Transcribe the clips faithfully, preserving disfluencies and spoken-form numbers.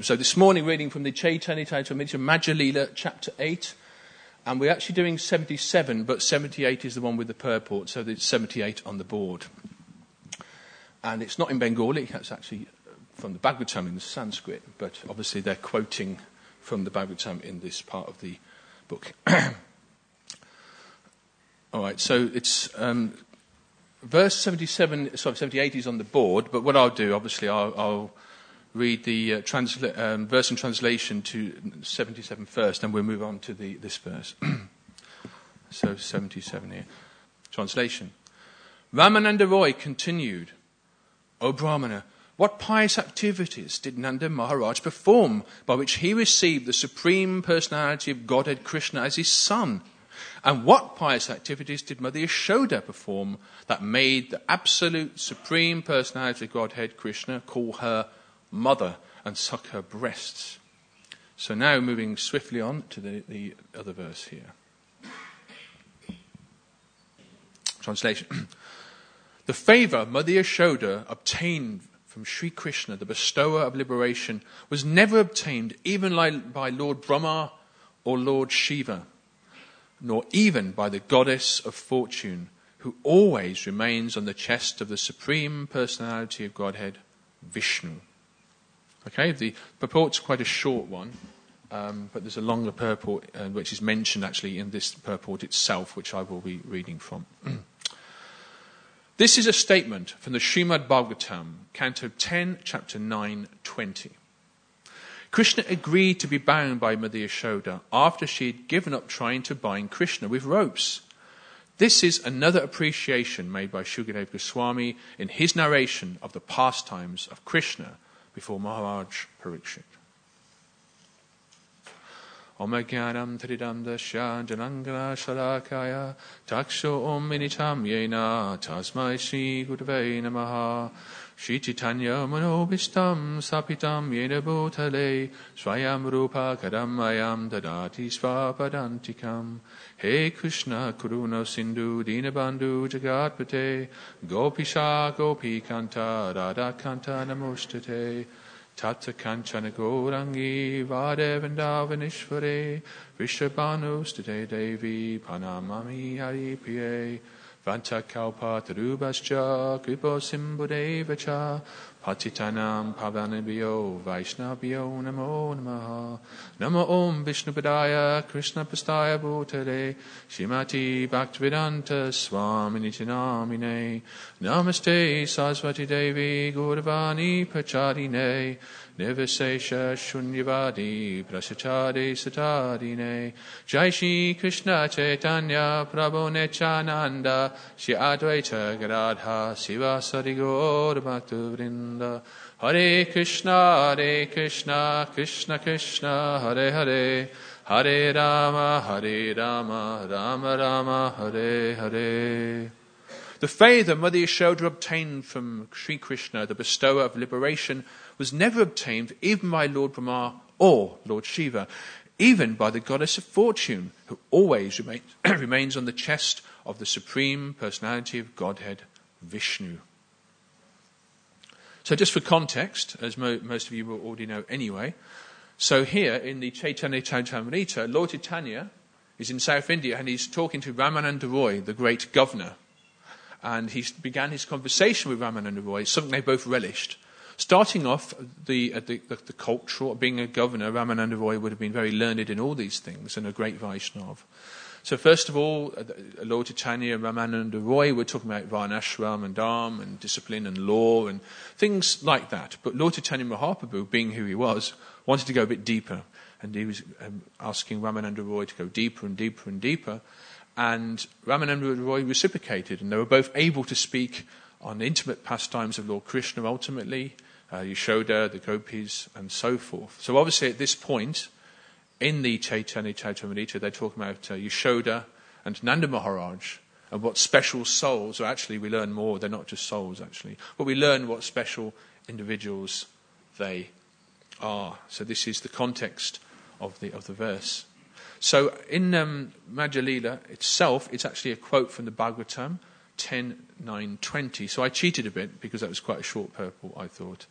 So this morning, reading from the Chaitanya Charitamrita, Madhya Lila, chapter eight. And we're actually doing seventy-seven, but seventy-eight is the one with the purport, so there's seventy-eight on the board. And it's not in Bengali, it's actually from the Bhagavatam in the Sanskrit, but obviously they're quoting from the Bhagavatam in this part of the book. All right, so it's um, verse seventy-seven, sorry, seventy-eight is on the board, but what I'll do, obviously, I'll, I'll read the uh, transla- um, verse and translation to seventy-seven first, and we'll move on to the, this verse. So seventy-seven here. Translation. Ramananda Roy continued, O Brahmana, what pious activities did Nanda Maharaj perform by which he received the Supreme Personality of Godhead Krishna as his son? And what pious activities did Mother Yashoda perform that made the absolute Supreme Personality of Godhead Krishna call her mother and suck her breasts? So now moving swiftly on to the, the other verse here. Translation. The favour Mother Yashoda obtained from Sri Krishna, the bestower of liberation, was never obtained even by Lord Brahma or Lord Shiva, nor even by the goddess of fortune, who always remains on the chest of the Supreme Personality of Godhead, Vishnu. Okay, the purport's quite a short one, um, but there's a longer purport uh, which is mentioned actually in this purport itself, which I will be reading from. This is a statement from the Srimad Bhagavatam, Canto ten, Chapter nine, twenty. Krishna agreed to be bound by Mother Yashoda after she had given up trying to bind Krishna with ropes. This is another appreciation made by Shukadeva Goswami in his narration of the pastimes of Krishna before Maharaj Parikshit. Om Jnanam Tridam Dasya Janangana Shalakaya Taksho Om Minitam Yena Tasmai Shri Gurave Namaha Shri Chaitanya Manobishtam Sapitam Yena Bhutale Swayam Rupa Kadamayam Dadati Svapadantikam. He Krishna Karuna Sindhu Dinabandhu Jagatpate Gopisha Gopikanta Radha Kanta Namostate Tata Kanchana Gaurangi Vadevandavanishvare Vishabhanustate Devi Panamami Hari Priye Vanta Kalpa Tarubascha Kripo Simbudevacha Patitanam Pavanabhyo Vaishnavyo Namo Namaha Namo Om Vishnupadaya Krishna Pastaya Bhutale Shrimati Bhaktivedanta Swami Nitinamine Namaste Saraswati Devi Gauravani Prachadine Nivasesha Shunyavadi Prasachade Satadine Jai Shri Krishna Chaitanya Prabhu Nechananda Shri Advaita Gadadha Sivasadi Gaur Bhaktavrinda Hare Krishna Hare Krishna Krishna Krishna Hare Hare Hare Rama Hare Rama Rama Rama Hare Hare. The favour Mother Yashoda obtained from Sri Krishna, the bestower of liberation, was never obtained even by Lord Brahma or Lord Shiva, even by the goddess of fortune, who always remains, remains on the chest of the Supreme Personality of Godhead, Vishnu. So just for context, as mo- most of you will already know anyway, so here in the Chaitanya Charitamrita, Lord Chaitanya is in South India and he's talking to Ramananda Roy, the great governor. And he began his conversation with Ramananda Roy, something they both relished. Starting off, the, uh, the, the, the cultural, being a governor, Ramananda Roy would have been very learned in all these things and a great Vaishnava. So first of all, uh, Lord Chaitanya and Ramananda Roy were talking about Varnashram and Dharma and discipline and law and things like that. But Lord Chaitanya Mahaprabhu, being who he was, wanted to go a bit deeper. And he was um, asking Ramananda Roy to go deeper and deeper and deeper. And Ramananda Roy reciprocated, and they were both able to speak on the intimate pastimes of Lord Krishna ultimately, uh, Yashoda, the gopis, and so forth. So obviously at this point, in the Chaitanya Charitamrita, they're talking about uh, Yashoda and Nanda Maharaj, and what special souls, or actually we learn more, they're not just souls actually, but we learn what special individuals they are. So this is the context of the of the verse. So in um, Madhya Lila itself, it's actually a quote from the Bhagavatam, ten, nine, twenty. So I cheated a bit because that was quite a short purport, I thought.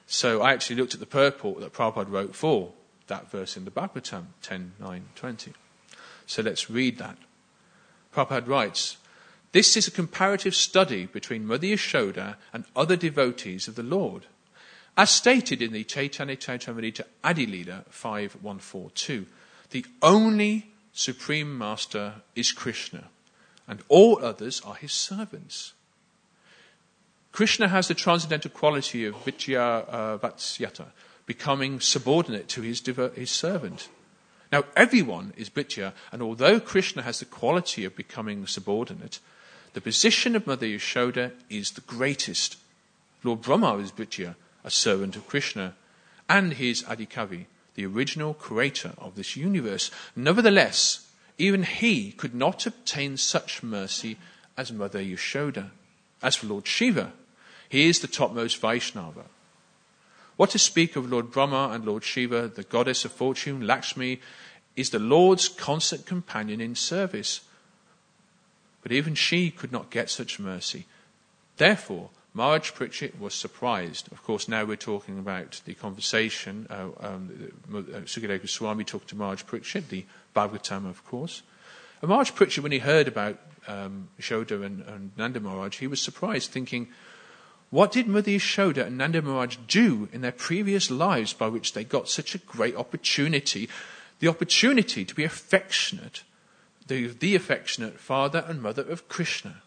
So I actually looked at the purport that Prabhupada wrote for that verse in the Bhagavatam, ten, nine, twenty. So let's read that. Prabhupada writes, "This is a comparative study between Mother Yashoda and other devotees of the Lord, as stated in the Chaitanya Charitamrita Adi Lila five one four two. The only Supreme Master is Krishna, and all others are his servants. Krishna has the transcendental quality of Vitya uh, Vatsyata, becoming subordinate to his, devo- his servant. Now, everyone is Vitya, and although Krishna has the quality of becoming subordinate, the position of Mother Yashoda is the greatest. Lord Brahma is Vitya, a servant of Krishna, and he is Adikavi, the original creator of this universe. Nevertheless, even he could not obtain such mercy as Mother Yashoda. As for Lord Shiva, he is the topmost Vaishnava. What to speak of Lord Brahma and Lord Shiva, the goddess of fortune, Lakshmi, is the Lord's constant companion in service. But even she could not get such mercy. Therefore, Maharaj Parikshit was surprised. Of course, now we're talking about the conversation. Uh, um, Sukadeva Goswami talked to Maharaj Parikshit, the Bhagavatam, of course. And Maharaj Parikshit, when he heard about um, Yashoda and, and Nanda Maharaj, he was surprised, thinking, what did Mother Yashoda and Nanda Maharaj do in their previous lives by which they got such a great opportunity? The opportunity to be affectionate, the, the affectionate father and mother of Krishna.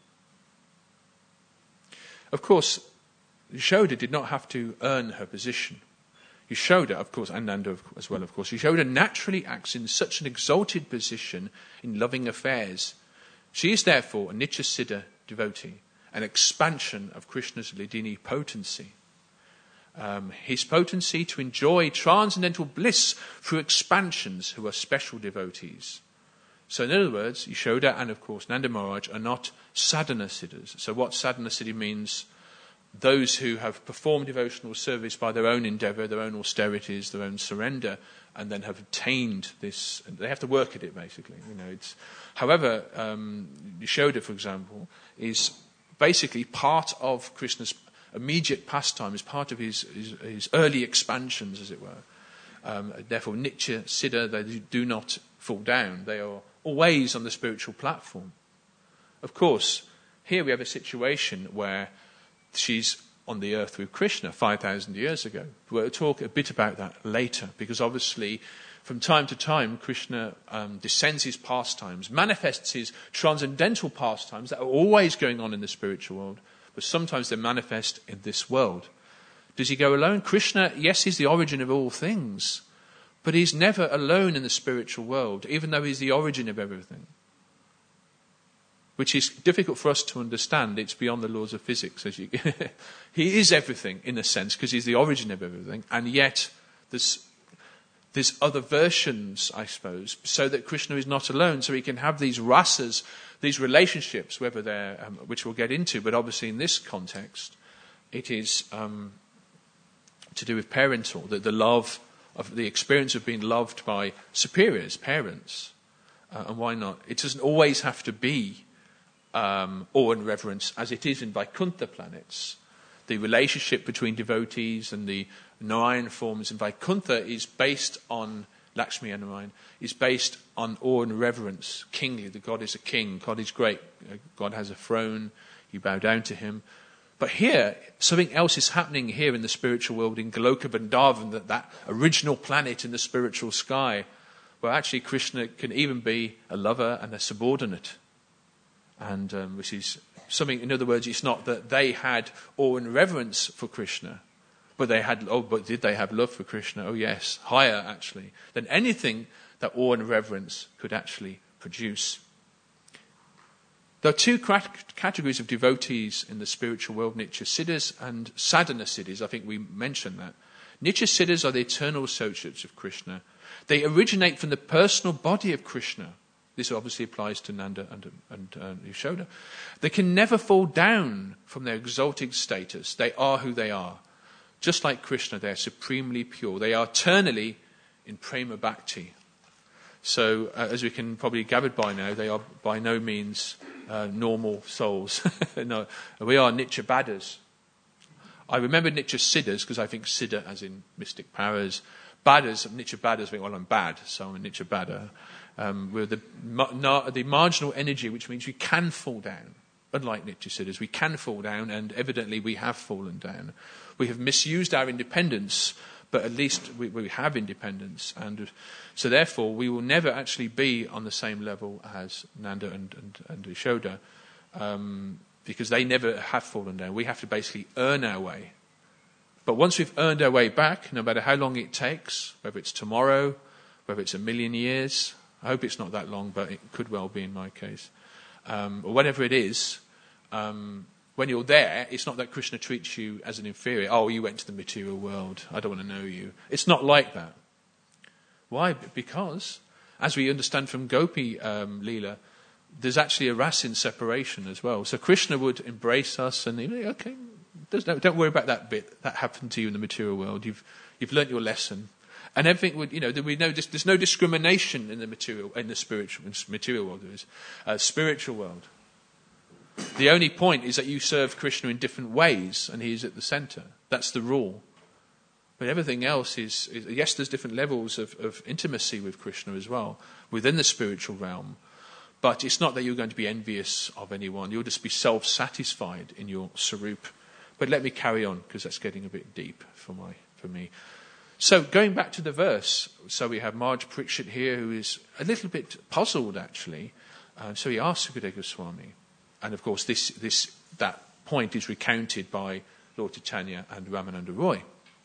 Of course, Yashoda did not have to earn her position. Yashoda, of course, and Nanda as well, of course, Yashoda naturally acts in such an exalted position in loving affairs. She is therefore a Nitya Siddha devotee, an expansion of Krishna's Lidini potency. Um, his potency to enjoy transcendental bliss through expansions who are special devotees. So in other words, Yashoda and of course Nanda Maharaj are not sadhana siddhas. So what sadhana siddhi means? Those who have performed devotional service by their own endeavour, their own austerities, their own surrender, and then have attained this. They have to work at it, basically. You know, it's. However, um, Yashoda, for example, is basically part of Krishna's immediate pastime, is part of his, his, his early expansions, as it were. Um, therefore, Nitya Siddha, they do not fall down. They are always on the spiritual platform. Of course, here we have a situation where she's on the earth with Krishna five thousand years ago. We'll talk a bit about that later, because obviously from time to time Krishna um, descends his pastimes, manifests his transcendental pastimes that are always going on in the spiritual world, but sometimes they manifest in this world. Does he go alone? Krishna, yes, he's the origin of all things, but he's never alone in the spiritual world, even though he's the origin of everything. Which is difficult for us to understand. It's beyond the laws of physics. As you, he is everything, in a sense, because he's the origin of everything. And yet, there's, there's other versions, I suppose, so that Krishna is not alone. So he can have these rasas, these relationships, whether they're, um, which we'll get into. But obviously in this context, it is um, to do with parental, the, the love, of the experience of being loved by superiors, parents. Uh, and why not? It doesn't always have to be Um, awe and reverence, as it is in Vaikuntha planets. The relationship between devotees and the Narayan forms in Vaikuntha is based on Lakshmi and Narayan, is based on awe and reverence. Kingly, the God is a king, God is great, God has a throne, you bow down to him. But here, something else is happening here in the spiritual world, in Goloka Vrindavan, that, that original planet in the spiritual sky, where actually Krishna can even be a lover and a subordinate. And um, which is something, in other words, it's not that they had awe and reverence for Krishna, but they had, oh, but did they have love for Krishna? Oh yes, higher actually, than anything that awe and reverence could actually produce. There are two categories of devotees in the spiritual world, Nitya Siddhas and Sadhana Siddhas. I think we mentioned that. Nitya Siddhas are the eternal associates of Krishna. They originate from the personal body of Krishna. This obviously applies to Nanda and, and uh, Yashoda. They can never fall down from their exalted status. They are who they are. Just like Krishna, they are supremely pure. They are eternally in prema bhakti. So, uh, as we can probably gather by now, they are by no means uh, normal souls. No, we are nitya baddhas. I remember Nietzsche's siddhas because I think siddha as in mystic powers. Baddhas, Nietzsche baddhas, think, well, I'm bad, so I'm a Nietzsche baddha. Um, we're the, na, the marginal energy, which means we can fall down. Unlike Nietzsche siddhas, we can fall down, and evidently we have fallen down. We have misused our independence, but at least we, we have independence. And so therefore, we will never actually be on the same level as Nanda and, and, and Yashoda, um, because they never have fallen down. We have to basically earn our way. But once we've earned our way back, no matter how long it takes, whether it's tomorrow, whether it's a million years, I hope it's not that long, but it could well be in my case, um, or whatever it is, um, when you're there, it's not that Krishna treats you as an inferior. Oh, you went to the material world. I don't want to know you. It's not like that. Why? Because, as we understand from Gopi um, Leela, there's actually a rasin separation as well. So Krishna would embrace us and, you know, okay, no, don't worry about that bit. That happened to you in the material world. You've you've learnt your lesson. And everything would, you know, there would no, there's no discrimination in the material, in the spiritual, in the material world. There is uh, spiritual world. The only point is that you serve Krishna in different ways, and he is at the centre. That's the rule. But everything else is, is yes, there's different levels of, of intimacy with Krishna as well within the spiritual realm. But it's not that you're going to be envious of anyone. You'll just be self-satisfied in your sarup. But let me carry on, because that's getting a bit deep for my for me. So going back to the verse, so we have Marge Parikshit here, who is a little bit puzzled, actually. Uh, so he asks Sukadeva Goswami. And of course, this this that point is recounted by Lord Chaitanya and Ramananda Roy.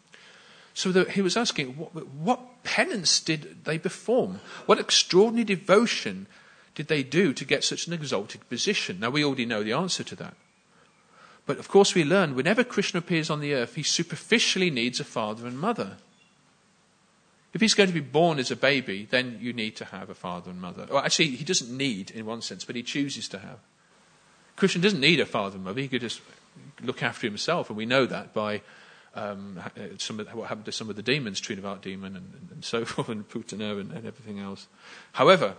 So the, he was asking, what, what penance did they perform? What extraordinary devotion did they do to get such an exalted position? Now, we already know the answer to that. But of course we learn, whenever Krishna appears on the earth, he superficially needs a father and mother. If he's going to be born as a baby, then you need to have a father and mother. Well, actually, he doesn't need, in one sense, but he chooses to have. Krishna doesn't need a father and mother. He could just look after himself, and we know that by um, some of, what happened to some of the demons, Trinavat demon and, and, and so forth, and Putana and, and everything else. However,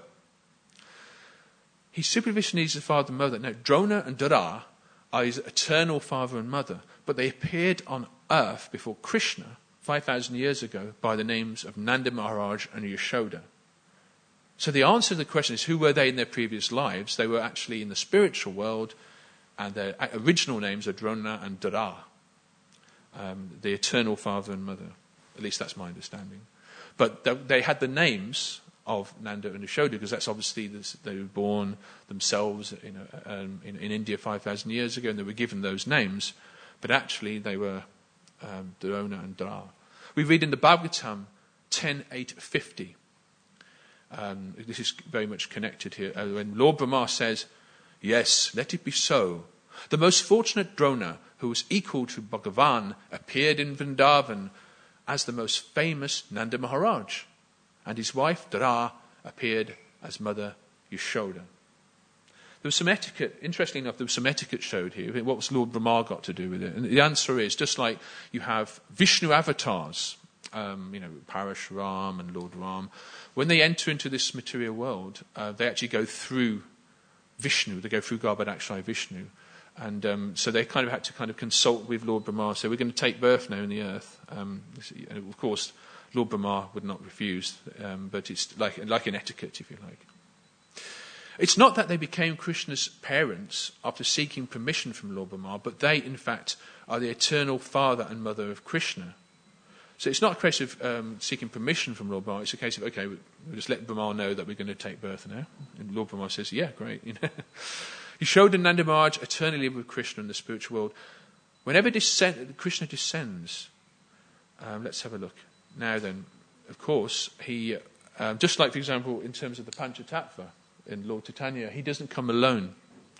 he superficially needs a father and mother. Now, Drona and Dara are his eternal father and mother, but they appeared on earth before Krishna five thousand years ago by the names of Nanda Maharaj and Yashoda. So the answer to the question is, who were they in their previous lives? They were actually in the spiritual world, and their original names are Drona and Dara, um, the eternal father and mother. At least that's my understanding. But they had the names of Nanda and Yashoda, because that's obviously this, they were born themselves you know, um, in, in India five thousand years ago, and they were given those names. But actually they were um, Drona and Dara. We read in the Bhagavatam ten eight fifty. Um, this is very much connected here. Uh, when Lord Brahma says, yes, let it be so. The most fortunate Drona, who was equal to Bhagavan, appeared in Vrindavan as the most famous Nanda Maharaj. And his wife, Dara, appeared as Mother Yashoda. There was some etiquette, interestingly enough, there was some etiquette showed here. What was Lord Brahma got to do with it? And the answer is, just like you have Vishnu avatars, um, you know, Parashuram and Lord Ram, when they enter into this material world, uh, they actually go through Vishnu, they go through Garbhadakshay Vishnu. And um, so they kind of had to kind of consult with Lord Brahma, so we're going to take birth now in the earth. Um, and of course, Lord Brahma would not refuse, um, but it's like, like an etiquette, if you like. It's not that they became Krishna's parents after seeking permission from Lord Brahma, but they, in fact, are the eternal father and mother of Krishna. So it's not a case of um, seeking permission from Lord Brahma. It's a case of, okay, we'll just let Brahma know that we're going to take birth now. And Lord Brahma says, yeah, great. You know? Yashoda and Nanda Maharaj eternally live with Krishna in the spiritual world. Whenever descend, Krishna descends, um, let's have a look. Now then, of course, he, um, just like, for example, in terms of the Panchatattva in Lord Chaitanya, he doesn't come alone.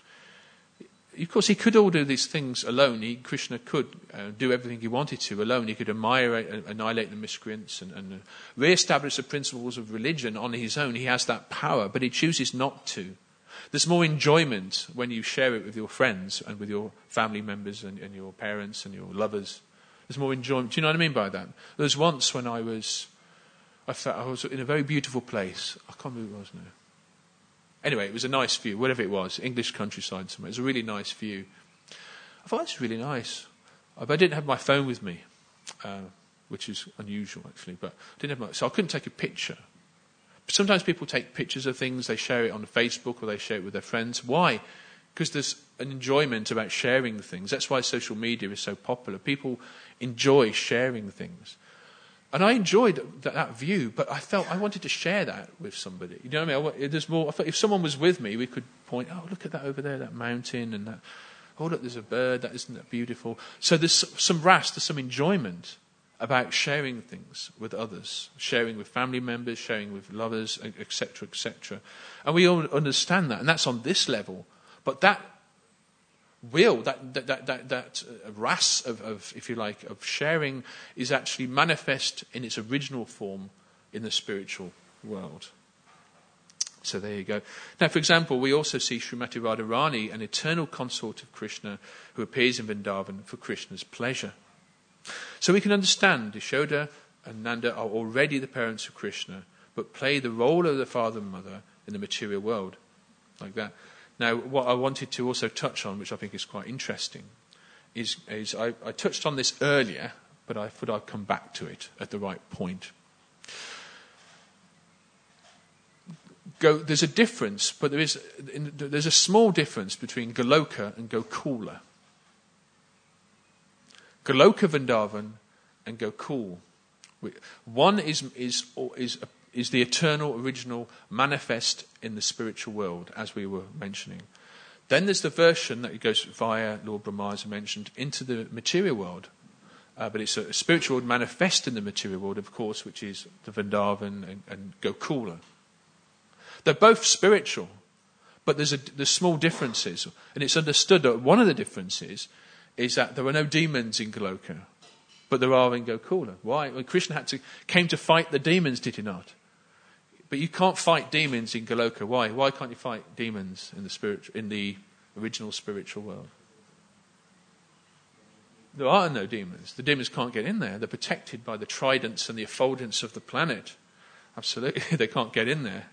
Of course, he could all do these things alone. He, Krishna could uh, do everything he wanted to alone. He could annihilate, uh, annihilate the miscreants and, and uh, re-establish the principles of religion on his own. He has that power, but he chooses not to. There's more enjoyment when you share it with your friends and with your family members and, and your parents and your lovers. There's more enjoyment. Do you know what I mean by that? There was once when I was, I felt I was in a very beautiful place. I can't remember what it was now. Anyway, it was a nice view, whatever it was, English countryside somewhere. It was a really nice view. I thought, that's really nice. but I didn't have my phone with me, uh, which is unusual actually. But I didn't have my, so I couldn't take a picture. Sometimes people take pictures of things, they share it on Facebook or they share it with their friends. Why? Because there's an enjoyment about sharing things. That's why social media is so popular. People enjoy sharing things. And I enjoyed that, that view, but I felt I wanted to share that with somebody. You know what I mean? I, there's more. I thought if someone was with me, we could point, oh, look at that over there, that mountain, and that. Oh, look, there's a bird. That isn't that beautiful. So there's some rest, there's some enjoyment about sharing things with others, sharing with family members, sharing with lovers, et cetera, et cetera. And we all understand that, and that's on this level. But that will, that that that that, that uh, ras of, of, if you like, of sharing is actually manifest in its original form in the spiritual world. So there you go. Now, for example, we also see Srimati Radharani, an eternal consort of Krishna, who appears in Vrindavan for Krishna's pleasure. So we can understand Yashoda and Nanda are already the parents of Krishna, but play the role of the father and mother in the material world, like that. Now, what I wanted to also touch on, which I think is quite interesting, is, is I, I touched on this earlier, but I thought I'd come back to it at the right point. Go, there's a difference, but there is in, there's a small difference between Goloka and Gokula. Goloka Vrindavan and Gokul. One is is is is the eternal, original, manifest in the spiritual world, as we were mentioning. Then there's the version that goes via Lord Brahma, as I mentioned, into the material world. Uh, but it's a, a spiritual world manifest in the material world, of course, which is the Vrindavan and, and Gokula. They're both spiritual, but there's a, there's small differences. And it's understood that one of the differences is that there are no demons in Goloka, but there are in Gokula. Why? Well, Krishna had to came to fight the demons, did he not? But you can't fight demons in Goloka. Why? Why can't you fight demons in the spirit, in the original spiritual world? There are no demons. The demons can't get in there. They're protected by the tridents and the effulgence of the planet. Absolutely, they can't get in there.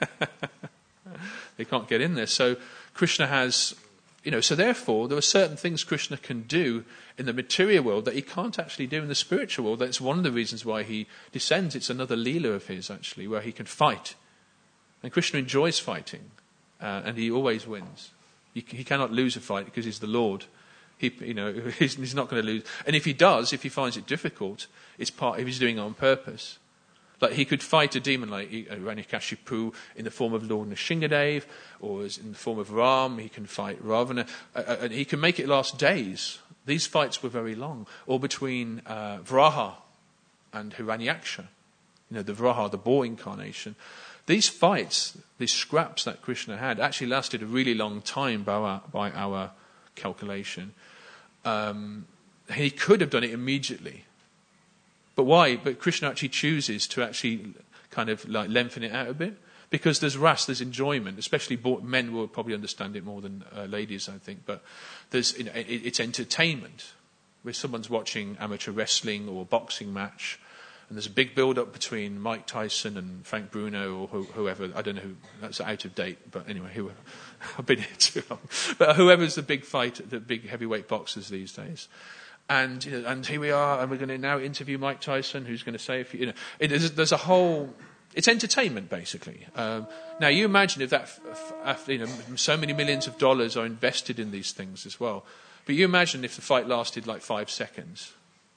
They can't get in there. So Krishna has, you know, so therefore there are certain things Krishna can do in the material world that he can't actually do in the spiritual world. That's one of the reasons why he descends. It's another Leela of his, actually, where he can fight. And Krishna enjoys fighting, uh, and he always wins. He, he cannot lose a fight because he's the Lord. He, you know, he's, he's not going to lose. And if he does, if he finds it difficult, it's part. If he's doing it on purpose. Like he could fight a demon like Hiranyakashipu in the form of Lord Nrsingadev, or in the form of Ram. He can fight Ravana, uh, and he can make it last days. These fights were very long. Or between uh, Vraha and Hiranyaksha, you know, the Vraha, the boar incarnation. These fights, these scraps that Krishna had, actually lasted a really long time by our, by our calculation. Um, he could have done it immediately. But why? But Krishna actually chooses to actually kind of like lengthen it out a bit. Because there's ras, there's enjoyment, especially men will probably understand it more than uh, ladies, I think. But there's, you know, it, it's entertainment. Where someone's watching amateur wrestling or a boxing match, and there's a big build-up between Mike Tyson and Frank Bruno or who, whoever. I don't know who, that's out of date, but anyway, who, I've been here too long. But whoever's the big fight, the big heavyweight boxers these days. And you know, and here we are, and we're going to now interview Mike Tyson, who's going to say, if you, you know, it, there's, there's a whole. It's entertainment, basically. Um, now, you imagine if that, after, you know, so many millions of dollars are invested in these things as well. But you imagine if the fight lasted like five seconds.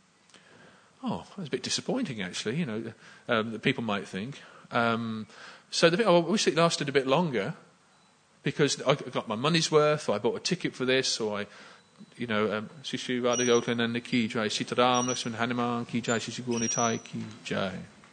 Oh, that's a bit disappointing, actually. You know, um, that people might think. Um, so the, oh, I wish it lasted a bit longer, because I got my money's worth, or I bought a ticket for this, or I. You know, Shri Shri Radha Gokulananda ki jai, Sitaram Lakshman Hanuman ki jai, Shri Shri Gauranitai ki jai.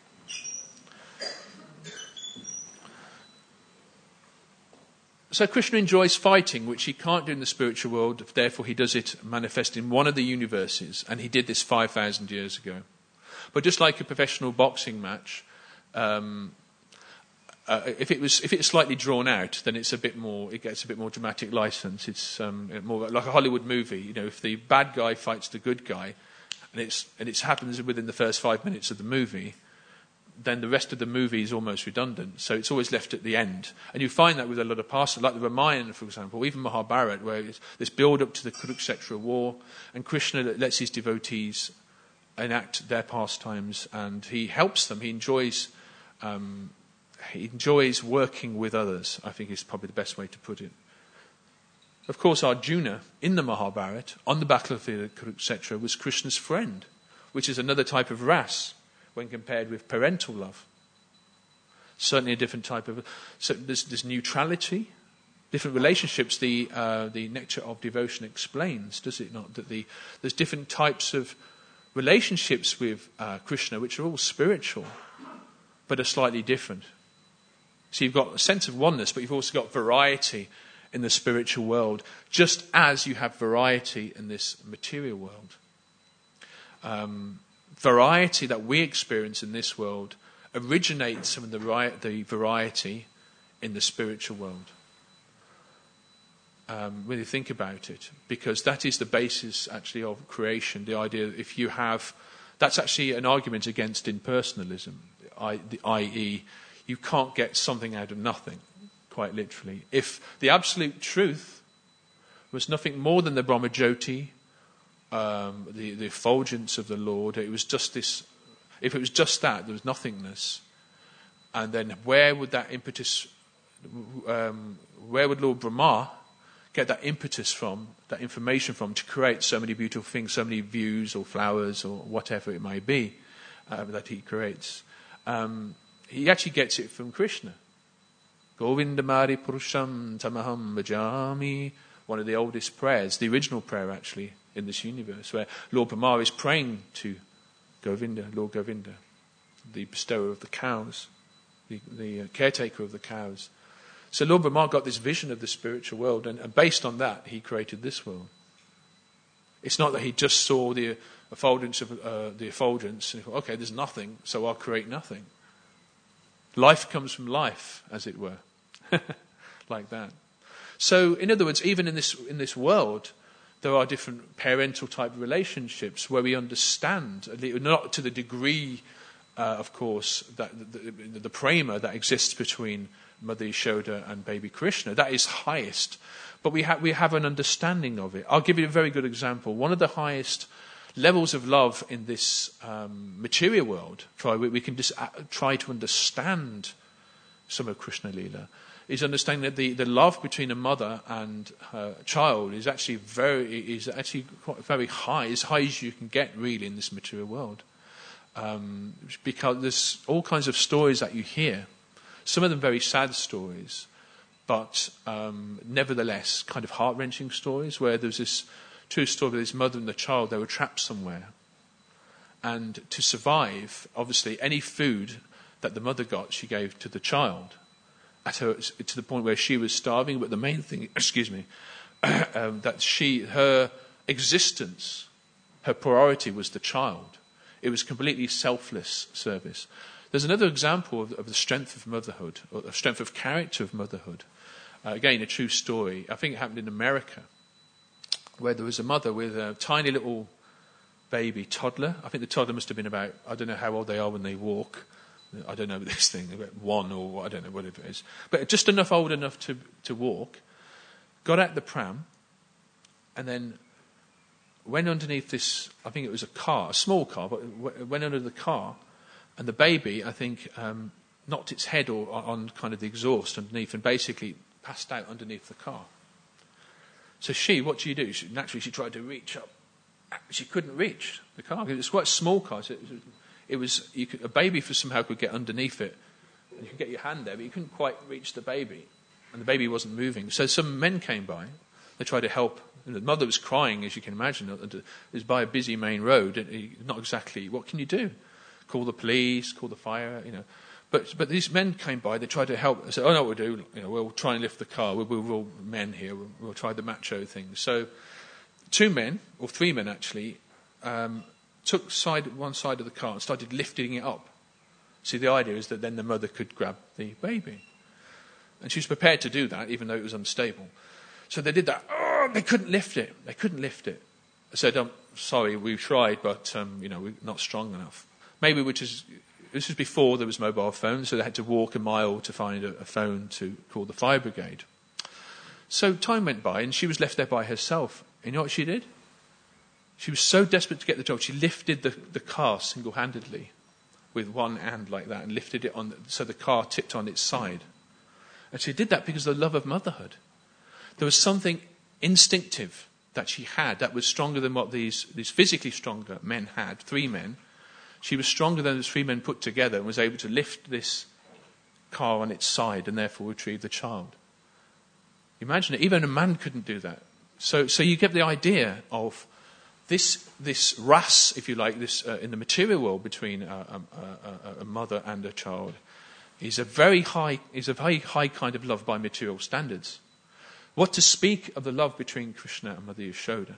So Krishna enjoys fighting, which he can't do in the spiritual world, therefore he does it manifest in one of the universes, and he did this five thousand years ago. But just like a professional boxing match, um, Uh, if it was, if it's slightly drawn out, then it's a bit more. It gets a bit more dramatic license. It's um, more like a Hollywood movie. You know, if the bad guy fights the good guy, and it's and it happens within the first five minutes of the movie, then the rest of the movie is almost redundant. So it's always left at the end. And you find that with a lot of past, like the Ramayana, for example, even Mahabharata, where it's this build-up to the Kurukshetra war, and Krishna lets his devotees enact their pastimes, and he helps them. He enjoys, um, he enjoys working with others, I think is probably the best way to put it. Of course, Arjuna, in the Mahabharata, on the battlefield of Kurukshetra, was Krishna's friend, which is another type of ras when compared with parental love. Certainly a different type of... So there's, there's neutrality, different relationships. The uh, the Nectar of Devotion explains, does it not, that the there's different types of relationships with uh, Krishna, which are all spiritual, but are slightly different. So you've got a sense of oneness, but you've also got variety in the spiritual world, just as you have variety in this material world. Um, variety that we experience in this world originates from the, ri- the variety in the spiritual world. Um, when you think about it, because that is the basis actually of creation, the idea that if you have, that's actually an argument against impersonalism, I, the, that is you can't get something out of nothing, quite literally. If the absolute truth was nothing more than the Brahmajyoti, um, the, the effulgence of the Lord, it was just this, if it was just that, there was nothingness, and then where would that impetus, um, where would Lord Brahma get that impetus from, that information from, to create so many beautiful things, so many views or flowers or whatever it may be uh, that he creates? Um, he actually gets it from Krishna. Govindamari Purusham Tamaham Bhajami, one of the oldest prayers, the original prayer actually in this universe, where Lord Brahma is praying to Govinda, Lord Govinda, the bestower of the cows, the, the uh, caretaker of the cows. So Lord Brahma got this vision of the spiritual world, and, and based on that, he created this world. It's not that he just saw the effulgence of uh, the effulgence and he thought, okay, there's nothing, so I'll create nothing. Life comes from life, as it were, like that. So, in other words, even in this in this world, there are different parental type relationships where we understand, not to the degree, uh, of course, that the, the, the prema that exists between Mother Yashoda and baby Krishna. That is highest, but we have we have an understanding of it. I'll give you a very good example. One of the highest levels of love in this um, material world, try we, we can just uh, try to understand some of Krishna Lila, is understanding that the, the love between a mother and her child is actually very is actually quite very high, as high as you can get really in this material world. Um, because there's all kinds of stories that you hear, some of them very sad stories, but um, nevertheless kind of heart-wrenching stories, where there's this true story of this mother and the child. They were trapped somewhere, and to survive, obviously any food that the mother got, she gave to the child, at her, to the point where she was starving. But the main thing, excuse me, um, that she, her existence, her priority was the child. It was completely selfless service. There's another example of, of the strength of motherhood, or the strength of character of motherhood. Uh, again, a true story. I think it happened in America, where there was a mother with a tiny little baby toddler. I think the toddler must have been about, I don't know how old they are when they walk. I don't know this thing, about one or I don't know what it is. But just enough old enough to, to walk, got out the pram, and then went underneath this, I think it was a car, a small car, but went under the car, and the baby, I think, um, knocked its head or, on kind of the exhaust underneath and basically passed out underneath the car. So she, what do you do? She, naturally, she tried to reach up. She couldn't reach the car. It was quite a small car. So it was, it was you could, a baby for somehow could get underneath it. And you could get your hand there, but you couldn't quite reach the baby. And the baby wasn't moving. So some men came by. They tried to help. And the mother was crying, as you can imagine. It was by a busy main road. Not exactly, what can you do? Call the police, call the fire, you know. But but these men came by. They tried to help. They said, "Oh no, we'll do. You know, we'll try and lift the car. We're, we're all men here. We'll, we'll try the macho thing." So, two men or three men actually um, took side one side of the car and started lifting it up. See, the idea is that then the mother could grab the baby, and she was prepared to do that, even though it was unstable. So they did that. Oh, they couldn't lift it. They couldn't lift it. I said, "I'm sorry, we tried, but um, you know, we're not strong enough." Maybe which is this was before there was mobile phones, so they had to walk a mile to find a, a phone to call the fire brigade. So time went by, and she was left there by herself. And you know what she did? She was so desperate to get the job, she lifted the, the car single-handedly with one hand like that and lifted it on, so the car tipped on its side. And she did that because of the love of motherhood. There was something instinctive that she had that was stronger than what these, these physically stronger men had, three men. She was stronger than the three men put together and was able to lift this car on its side and therefore retrieve the child. Imagine it, even a man couldn't do that. So, so you get the idea of this, this ras, if you like, this uh, in the material world between a, a, a, a mother and a child is a very high, is a very high kind of love by material standards. What to speak of the love between Krishna and Mother Yashoda?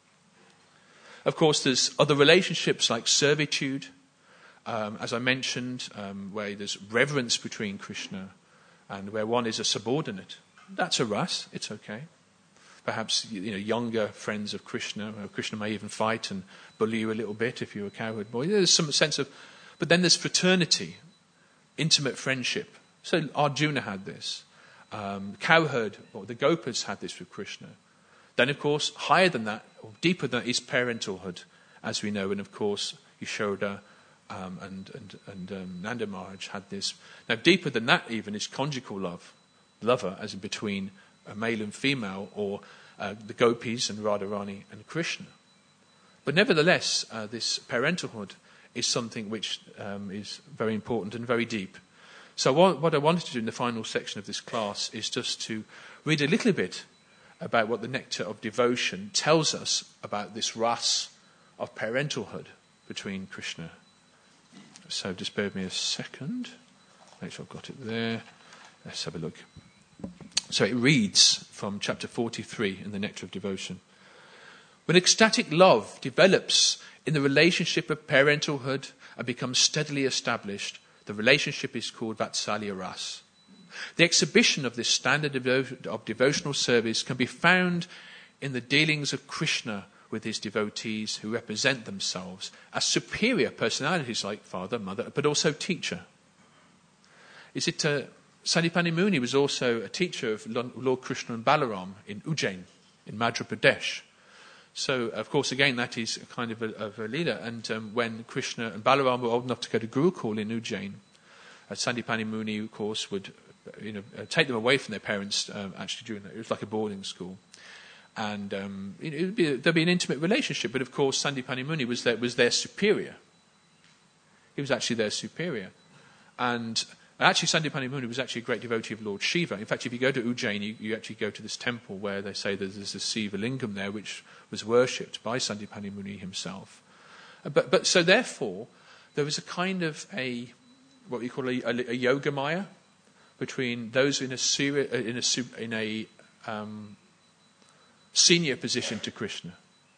Of course, there's other relationships like servitude, um, as I mentioned, um, where there's reverence between Krishna and where one is a subordinate. That's a ras, it's okay. Perhaps, you know, younger friends of Krishna, or Krishna may even fight and bully you a little bit if you're a cowherd boy. There's some sense of, but then there's fraternity, intimate friendship. So Arjuna had this. Um, cowherd, or the Gopas had this with Krishna. Then, of course, higher than that, or deeper than that, is parentalhood, as we know. And, of course, Yashoda um, and, and, and um, Nanda Maharaj had this. Now, deeper than that even is conjugal love. Lover, as in between a male and female, or uh, the Gopis and Radharani and Krishna. But nevertheless, uh, this parentalhood is something which um, is very important and very deep. So what, what I wanted to do in the final section of this class is just to read a little bit about what the Nectar of Devotion tells us about this ras of parentalhood between Krishna. So just bear with me a second. Make sure I've got it there. Let's have a look. So it reads from chapter forty-three in the Nectar of Devotion. When ecstatic love develops in the relationship of parentalhood and becomes steadily established, the relationship is called Vatsalya Ras. The exhibition of this standard of, devo- of devotional service can be found in the dealings of Krishna with his devotees who represent themselves as superior personalities like father, mother, but also teacher. Is it uh, Sandipani Muni was also a teacher of Lord Krishna and Balaram in Ujjain, in Madhya Pradesh. So, of course, again, that is a kind of a, of a leader. And um, when Krishna and Balaram were old enough to go to Gurukul in Ujjain, uh, Sandipani Muni, of course, would you know, uh, take them away from their parents, um, actually during that. It was like a boarding school. And um, it, it would be, there'd be an intimate relationship. But, of course, Sandipani Muni was their, was their superior. He was actually their superior. And actually, Sandipani Muni was actually a great devotee of Lord Shiva. In fact, if you go to Ujjain, you, you actually go to this temple where they say that there's a Shiva lingam there, which was worshipped by Sandipani Muni himself. But, but so therefore, there was a kind of a, what we call a, a, a yoga maya between those in a, in a, in a um, senior position to Krishna.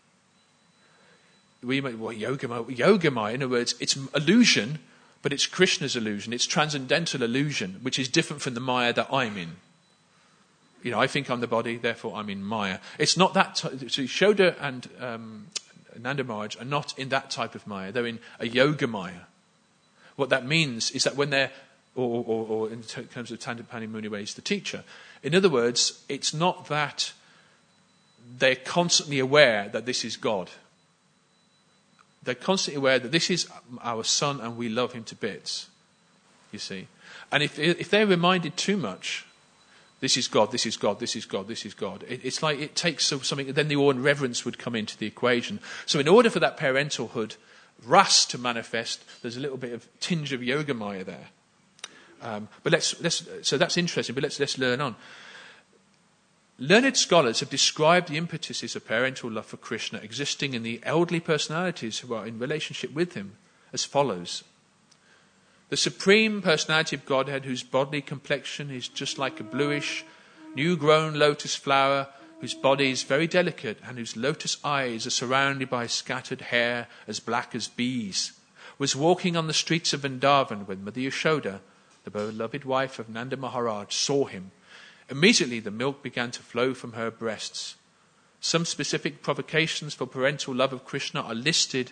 We might, well, yoga maya, yoga maya, in other words, it's illusion, but it's Krishna's illusion. It's transcendental illusion, which is different from the maya that I'm in. You know, I think I'm the body, therefore I'm in maya. It's not that. T- so Yashoda and um, Nanda Maharaj are not in that type of maya. They're in a yoga maya. What that means is that when they're, or, or, or in terms of Sandipani Muni, where he's the teacher. In other words, it's not that they're constantly aware that this is God. They're constantly aware that this is our son and we love him to bits, you see. And if if they're reminded too much, this is God, this is God, this is God, this is God, it, it's like it takes something, then the awe and reverence would come into the equation. So in order for that parentalhood ras to manifest, there's a little bit of tinge of yoga maya there. Um, but let's, let's, so that's interesting, but let's, let's learn on. Learned scholars have described the impetuses of parental love for Krishna existing in the elderly personalities who are in relationship with him as follows. The supreme personality of Godhead, whose bodily complexion is just like a bluish, new-grown lotus flower, whose body is very delicate and whose lotus eyes are surrounded by scattered hair as black as bees, was walking on the streets of Vrindavan when Mother Yashoda, the beloved wife of Nanda Maharaj, saw him. Immediately the milk began to flow from her breasts. Some specific provocations for parental love of Krishna are listed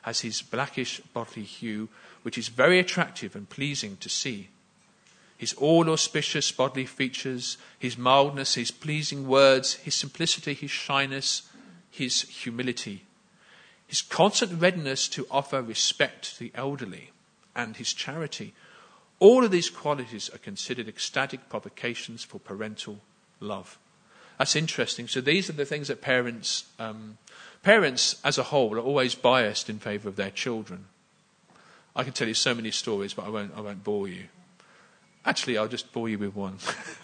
has his blackish bodily hue, which is very attractive and pleasing to see. His all-auspicious bodily features, his mildness, his pleasing words, his simplicity, his shyness, his humility, his constant readiness to offer respect to the elderly, and his charity. All of these qualities are considered ecstatic provocations for parental love. That's interesting. So these are the things that parents, um, parents as a whole are always biased in favour of their children. I can tell you so many stories, but I won't, I won't bore you. Actually, I'll just bore you with one.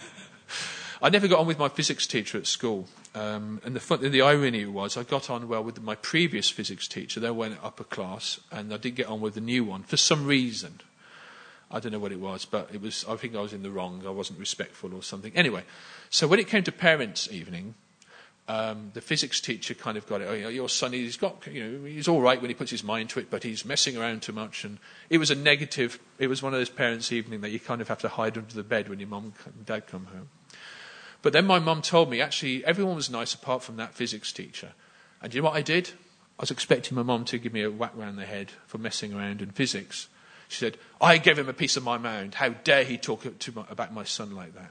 I never got on with my physics teacher at school. Um, and the, fun, the irony was I got on well with my previous physics teacher. They went upper class, and I did get on with the new one for some reason. I don't know what it was, but it was. I think I was in the wrong. I wasn't respectful or something. Anyway, so when it came to parents' evening, um, the physics teacher kind of got it. Oh, you know, your son, he's got, you know, he's all right when he puts his mind to it, but he's messing around too much. And it was a negative. It was one of those parents' evening that you kind of have to hide under the bed when your mum and dad come home. But then my mum told me, actually, everyone was nice apart from that physics teacher. And you know what I did? I was expecting my mum to give me a whack round the head for messing around in physics. She said, I gave him a piece of my mind. How dare he talk to my, about my son like that?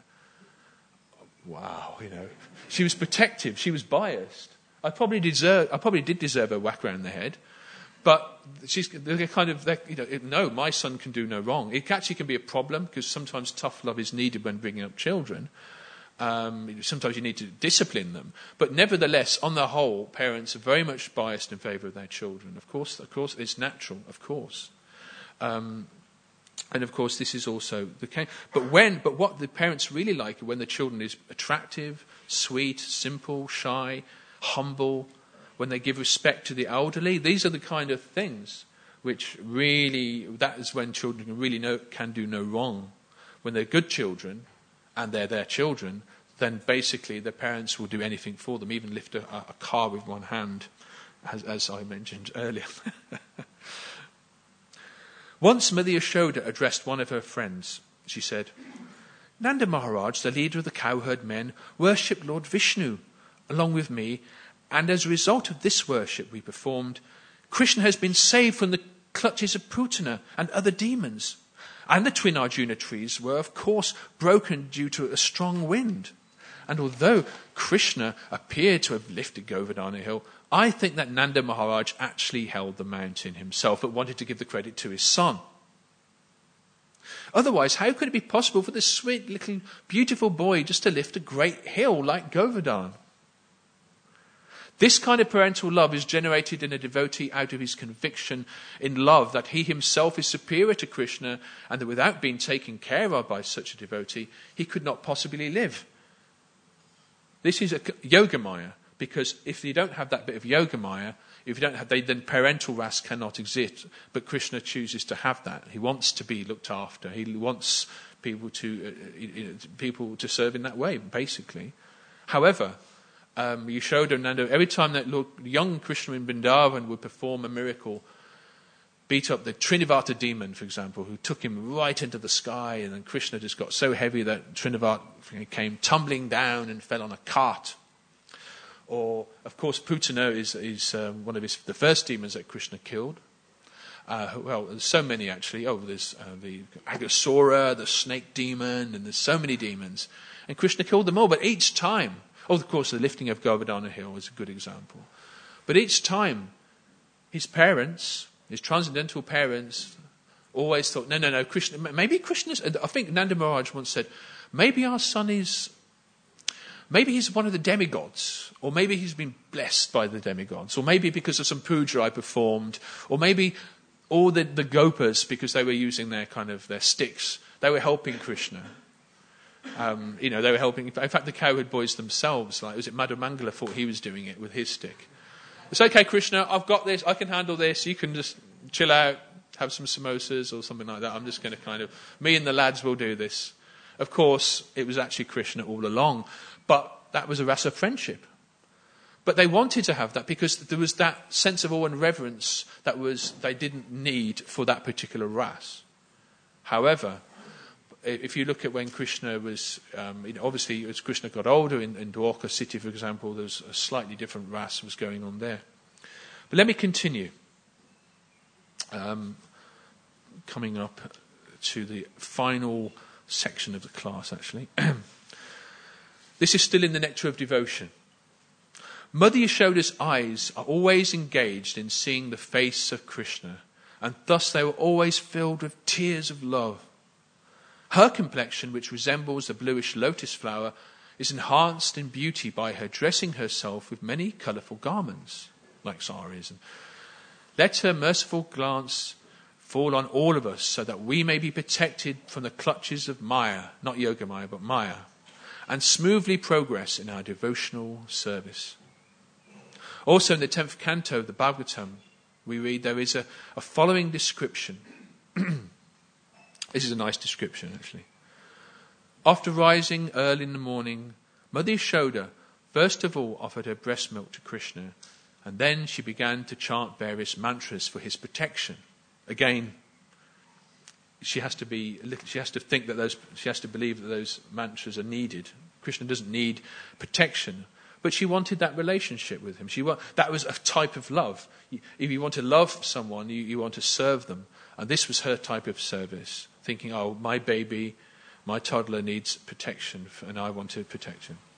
Wow, you know. She was protective. She was biased. I probably deserve. I probably did deserve a whack round the head. But she's they're kind of, they're, you know, no, my son can do no wrong. It actually can be a problem because sometimes tough love is needed when bringing up children. Um, sometimes you need to discipline them. But nevertheless, on the whole, parents are very much biased in favour of their children. Of course, of course, it's natural, of course. Um, and of course, this is also the case. But when, but what the parents really like when the children is attractive, sweet, simple, shy, humble, when they give respect to the elderly. These are the kind of things which really, that is when children really know, can do no wrong. When they're good children and they're their children, then basically their parents will do anything for them, even lift a, a car with one hand, as, as I mentioned earlier. Once Mother Yashoda addressed one of her friends. She said, Nanda Maharaj, the leader of the cowherd men, worshipped Lord Vishnu along with me, and as a result of this worship we performed, Krishna has been saved from the clutches of Putana and other demons. And the twin Arjuna trees were, of course, broken due to a strong wind. And although Krishna appeared to have lifted Govardhana Hill, I think that Nanda Maharaj actually held the mountain himself, but wanted to give the credit to his son. Otherwise, how could it be possible for this sweet little beautiful boy just to lift a great hill like Govardhan? This kind of parental love is generated in a devotee out of his conviction in love that he himself is superior to Krishna, and that without being taken care of by such a devotee, he could not possibly live. This is a yogamaya, because if you don't have that bit of yogamaya, if you don't have, they, then parental ras cannot exist. But Krishna chooses to have that. He wants to be looked after. He wants people to uh, people to serve in that way, basically. However, um, Yashoda and Nanda, every time that Lord, young Krishna in Vrindavan would perform a miracle, beat up the Trinivata demon, for example, who took him right into the sky, and then Krishna just got so heavy that Trinivata came tumbling down and fell on a cart. Or, of course, Putana is, is um, one of his, the first demons that Krishna killed. Uh, well, there's so many, actually. Oh, there's uh, the Aghasura, the snake demon, and there's so many demons. And Krishna killed them all. But each time, oh, of course, the lifting of Govardhana Hill is a good example. But each time, his parents, his transcendental parents, always thought, no, no, no, Krishna, maybe Krishna's, I think Nanda Maharaj once said, maybe our son is, maybe he's one of the demigods, or maybe he's been blessed by the demigods, or maybe because of some puja I performed, or maybe all the, the gopas, because they were using their kind of, their sticks, they were helping Krishna. Um, you know, they were helping, in fact, the cowherd boys themselves, like, was it Madhu Mangala thought he was doing it with his stick. It's okay, Krishna, I've got this, I can handle this, you can just chill out, have some samosas or something like that. I'm just going to kind of, me and the lads will do this. Of course, it was actually Krishna all along, but that was a rasa friendship. But they wanted to have that because there was that sense of awe and reverence that was they didn't need for that particular ras. However, if you look at when Krishna was, um, you know, obviously as Krishna got older in, in Dwarka city, for example, there was a slightly different ras was going on there. But let me continue. Um, coming up to the final section of the class, actually. This is still in the Nectar of Devotion. Mother Yashoda's eyes are always engaged in seeing the face of Krishna, and thus they were always filled with tears of love. Her complexion, which resembles a bluish lotus flower, is enhanced in beauty by her dressing herself with many colourful garments, like saris. And let her merciful glance fall on all of us so that we may be protected from the clutches of Maya, not Yoga Maya, but Maya, and smoothly progress in our devotional service. Also in the tenth canto of the Bhagavatam, we read there is a, a following description. This is a nice description, actually. After rising early in the morning, Mother Yashoda first of all offered her breast milk to Krishna, and then she began to chant various mantras for his protection. Again, she has to be. She has to think that those. She has to believe that those mantras are needed. Krishna doesn't need protection, but she wanted that relationship with him. She wa- that was a type of love. If you want to love someone, you, you want to serve them, and this was her type of service. Thinking, oh, my baby, my toddler needs protection, and I want to protect him.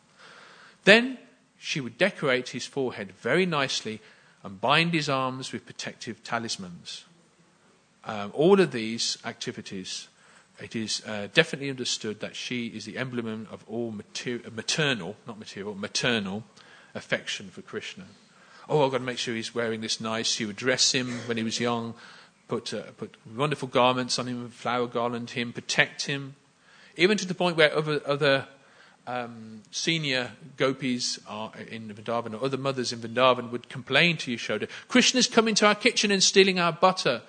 Then she would decorate his forehead very nicely and bind his arms with protective talismans. Um, all of these activities, it is uh, definitely understood that she is the emblem of all mater- maternal, not material, maternal affection for Krishna. Oh, I've got to make sure he's wearing this nice. She would dress him when he was young, put uh, put wonderful garments on him, flower garland him, protect him, even to the point where other other um, senior gopis are in Vrindavan, or other mothers in Vrindavan would complain to Yashoda, Krishna's come into our kitchen and stealing our butter.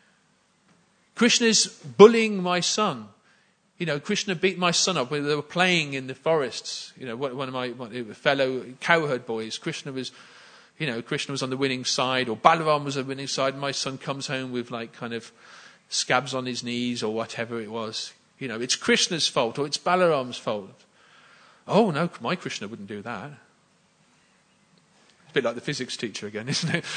Krishna's bullying my son. You know, Krishna beat my son up when they were playing in the forests. You know, one of my one, fellow cowherd boys, Krishna was, you know, Krishna was on the winning side, or Balaram was on the winning side. And my son comes home with like kind of scabs on his knees or whatever it was. You know, it's Krishna's fault or it's Balaram's fault. Oh no, my Krishna wouldn't do that. It's a bit like the physics teacher again, isn't it?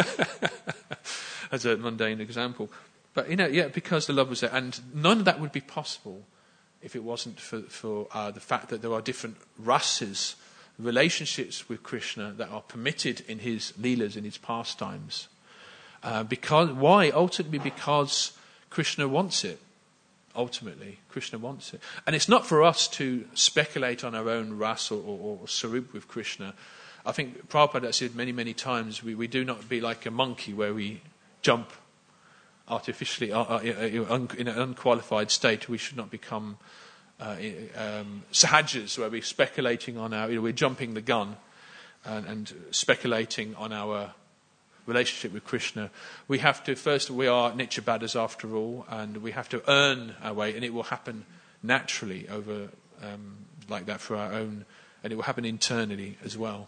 As a mundane example. But, you know, yeah, because the love was there. And none of that would be possible if it wasn't for, for uh, the fact that there are different rasas, relationships with Krishna that are permitted in his leelas, in his pastimes. Uh, because Why? Ultimately because Krishna wants it. Ultimately, Krishna wants it. And it's not for us to speculate on our own rasa or, or, or sarup with Krishna. I think Prabhupada said many, many times, we, we do not be like a monkey where we jump artificially, uh, uh, in an unqualified state. We should not become uh, um, sahajas where we're speculating on our, you know, we're jumping the gun and, and speculating on our relationship with Krishna. We have to, first, we are Nityabadas after all, and we have to earn our way, and it will happen naturally over, um, like that for our own, and it will happen internally as well.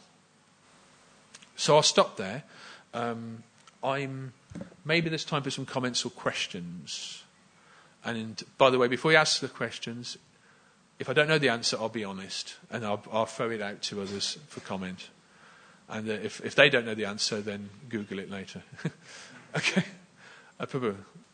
So I'll stop there. Um, I'm maybe there's time for some comments or questions. And by the way, before you ask the questions, if I don't know the answer, I'll be honest, and I'll, I'll throw it out to others for comment. And uh, if, if they don't know the answer, then Google it later. Okay. Uh, Prabhu.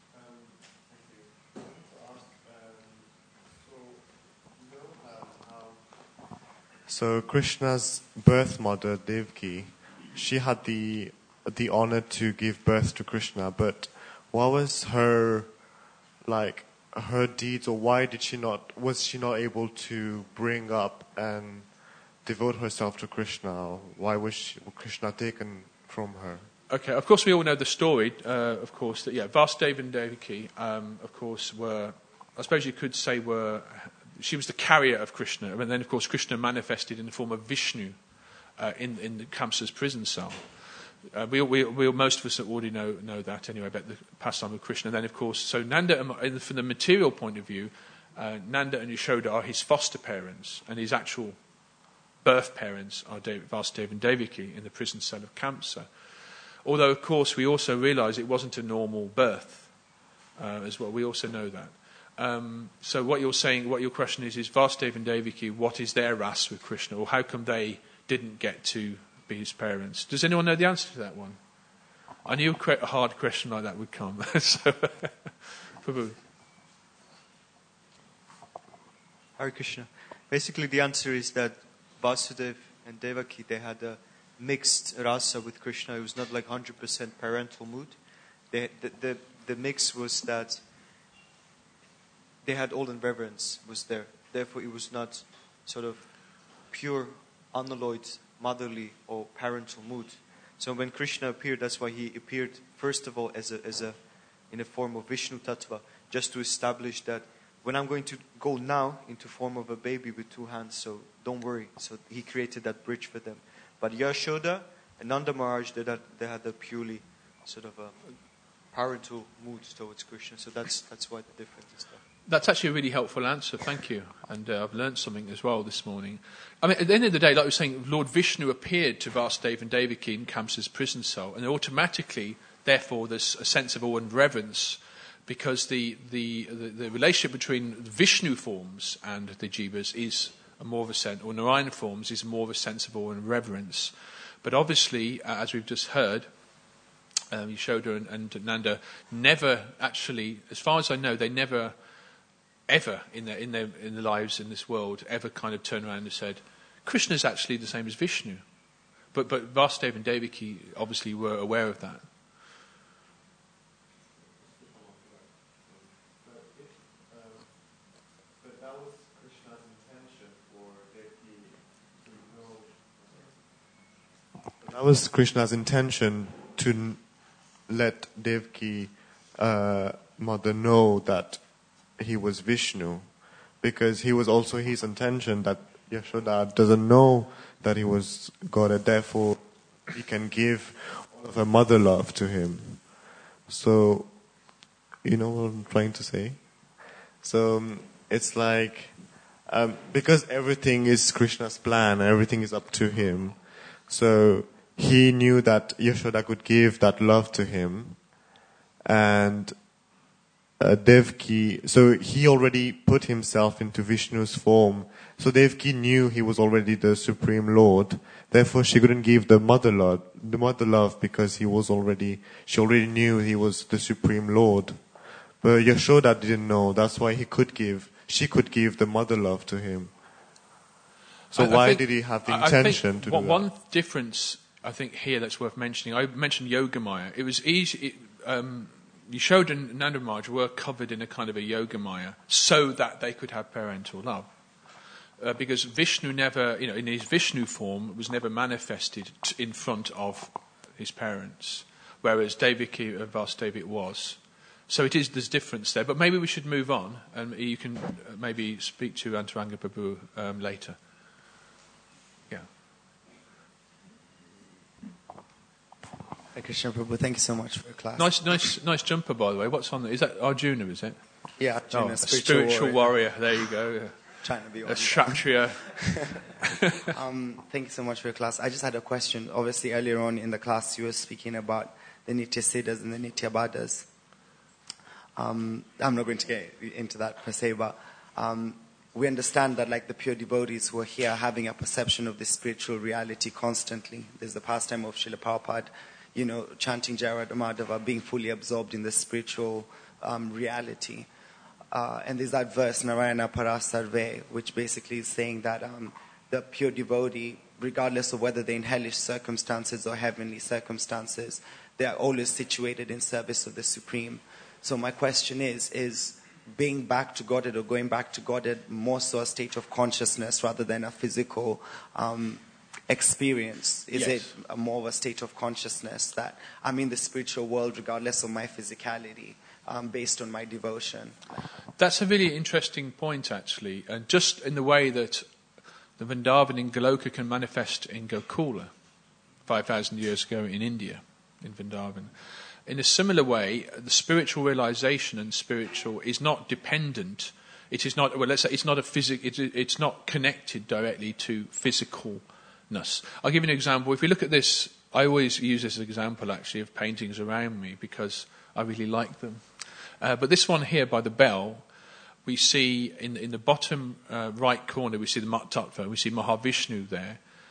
So Krishna's birth mother, Devaki, she had the the honor to give birth to Krishna, but what was her, like, her deeds, or why did she not, was she not able to bring up and devote herself to Krishna? Why was she, Krishna taken from her? Okay, of course we all know the story, uh, of course, that, yeah, Vasudeva and Devaki, um, of course, were, I suppose you could say were, she was the carrier of Krishna, and then, of course, Krishna manifested in the form of Vishnu uh, in, in the Kamsa's prison cell. Uh, we, we, we, most of us already know, know that anyway, about the pastime of Krishna. And then, of course, so Nanda, from the material point of view, uh, Nanda and Yashoda are his foster parents, and his actual birth parents are Vasudeva and Devaki in the prison cell of Kamsa. Although, of course, we also realise it wasn't a normal birth uh, as well. We also know that. Um, so what you're saying, what your question is, is Vasudeva and Devaki, what is their ras with Krishna, or how come they didn't get to be his parents? Does anyone know the answer to that one? I knew a, que- a hard question like that would come. so, Prabhu. Hare Krishna. Basically, the answer is that Vasudeva and Devaki, they had a mixed rasa with Krishna. It was not like one hundred percent parental mood. They, the, the, the mix was that they had all in reverence was there. Therefore, it was not sort of pure, unalloyed, motherly or parental mood. So when Krishna appeared, that's why he appeared first of all as a, as a, in a form of Vishnu Tattva, just to establish that when I'm going to go now into form of a baby with two hands, so don't worry. So he created that bridge for them. But Yashoda and Nanda Maharaj, they had, they had a purely sort of a parental mood towards Krishna. So that's that's why the difference is there. That's actually a really helpful answer, thank you. And uh, I've learned something as well this morning. I mean, at the end of the day, like I was saying, Lord Vishnu appeared to Vasudeva and Devaki in Kamsa's prison cell, and automatically, therefore, there's a sense of awe and reverence, because the, the, the, the relationship between the Vishnu forms and the Jivas is a more of a sense, or Narayana forms is more of a sense of awe and reverence. But obviously, uh, as we've just heard, um, Yashoda and, and Nanda never actually, as far as I know, they never... ever in their in their in their lives in this world ever kind of turned around and said, Krishna is actually the same as Vishnu. But but Vasudeva and Devaki obviously were aware of that. But that was Krishna's intention for Devaki to know. That was Krishna's intention to n- let Devaki uh, mother know that he was Vishnu, because he was also his intention that Yashoda doesn't know that he was God, and therefore he can give all of her mother love to him. So, you know what I'm trying to say? So um, it's like, um, because everything is Krishna's plan, and everything is up to him, so he knew that Yashoda could give that love to him, and Uh, Devaki, so he already put himself into Vishnu's form. So Devaki knew he was already the Supreme Lord. Therefore, she couldn't give the mother love, the mother love, because he was already, she already knew he was the Supreme Lord. But Yashoda didn't know. That's why he could give, she could give the mother love to him. So I, I why think, did he have the I, intention I think to what, do that? One difference I think here that's worth mentioning. I mentioned Yogamaya. It was easy. It, um, Yashoda and Nanda Maharaj were covered in a kind of a Yogamaya so that they could have parental love. Uh, because Vishnu never, you know, in his Vishnu form, was never manifested t- in front of his parents, whereas Devaki and Vasudeva it was. So it is, there's difference there. But maybe we should move on, and you can uh, maybe speak to Antaranga Prabhu um, later. Yeah. Hare Krishna Prabhu, thank you so much for your class. Nice, nice, nice jumper, by the way. What's on there? Is that Arjuna? Is it? Yeah, Arjuna, Oh, a spiritual, spiritual warrior. warrior. There you go. Yeah. Trying to be A one. Kshatriya. um, thank you so much for your class. I just had a question. Obviously, earlier on in the class, you were speaking about the Nitya Siddhas and the Nitya Baddhas. Um, I'm not going to get into that per se, but um, we understand that, like the pure devotees who are here, having a perception of this spiritual reality constantly. There's the pastime of Srila Prabhupada, you know, chanting Jai Radha Madhava, being fully absorbed in the spiritual um, reality. Uh, and there's that verse, Narayana Parasarve, which basically is saying that um, the pure devotee, regardless of whether they're in hellish circumstances or heavenly circumstances, they are always situated in service of the Supreme. So my question is, is being back to Godhead or going back to Godhead more so a state of consciousness rather than a physical um, experience? Is Yes. it a more of a state of consciousness that I'm in the spiritual world regardless of my physicality, um, based on my devotion? That's a really interesting point, actually. And just in the way that the Vrindavan in Goloka can manifest in Gokula, five thousand years ago in India, in Vrindavan. In a similar way, the spiritual realization and spiritual is not dependent. It is not, well, let's say it's not a physic, it, it's not connected directly to physicalness. I'll give you an example. If we look at this, I always use this as an example, actually, of paintings around me because I really like them. Uh, but this one here by the bell, we see in, in the bottom uh, right corner, we see the Mat Tattva, we see Mahavishnu there.